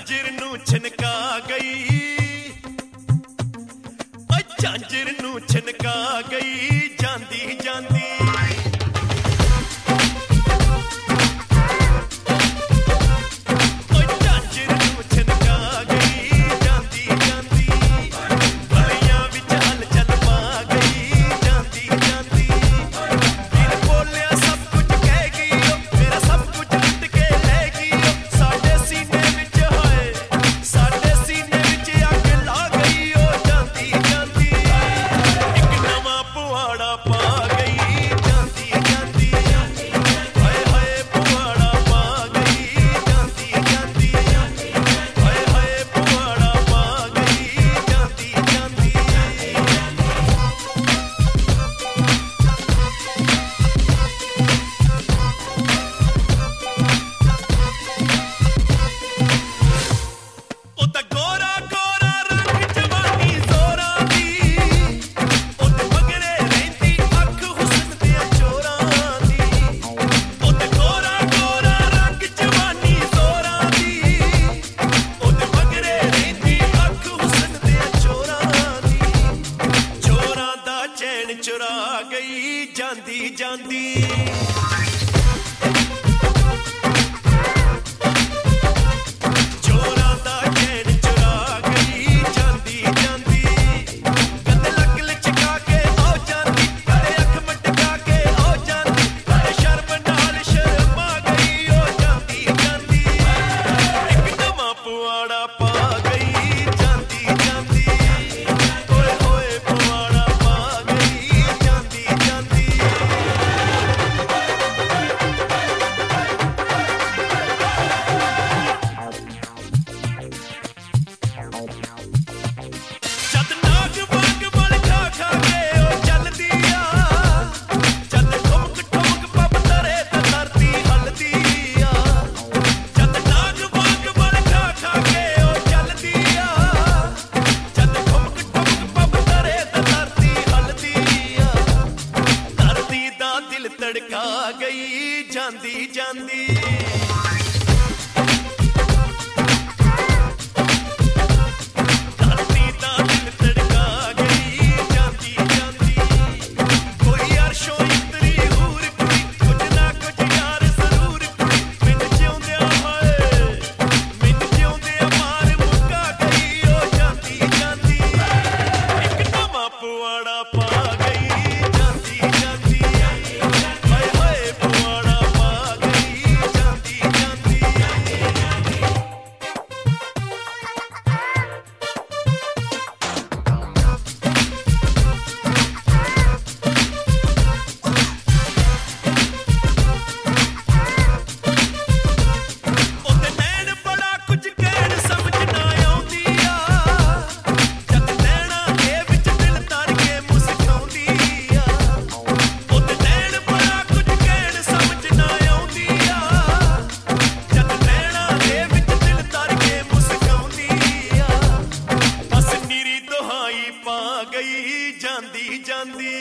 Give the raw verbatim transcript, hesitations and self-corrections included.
ਝਾਂਜਰ ਨੂੰ ਛਨਕਾ ਗਈ, ਓ ਝਾਂਜਰ ਨੂੰ ਛਨਕਾ ਗਈ ਜਾਂਦੀ ਜਾਂਦੀ। ਚੁਰਾ ਗਈ ਜਾਂਦੀ ਜਾਂਦੀ। ਚੋਰਾਂ ਦਾ ਚੈਨ ਚੁਰਾ ਗਈ ਜਾਂਦੀ ਜਾਂਦੀ। ਕਦੇ ਲੱਕ ਲਚਕਾ ਕੇ ਆ ਜਾਂਦੀ, ਕਦੇ ਅੱਖ ਮਟਕਾ ਕੇ ਆ ਜਾਂਦੀ, ਕਦੇ ਸ਼ਰਮ ਨਾਲ ਸ਼ਰਮਾ ਗਈ ਹੋ ਜਾਂਦੀ ਜਾਂਦੀ। ਇੱਕ ਨਵਾਂ ਪੁਆੜਾ ਪਾ ਗਈ ਜਾਂਦੀ ਜਾਂਦੀ। ਓਏ ਹੋਏ ਪੁਆੜਾ ਤੜਕਾ ਗਈ ਜਾਂਦੀ ਜਾਂਦੀ। ਜਾਂਦੀ ਜਾਂਦੀ।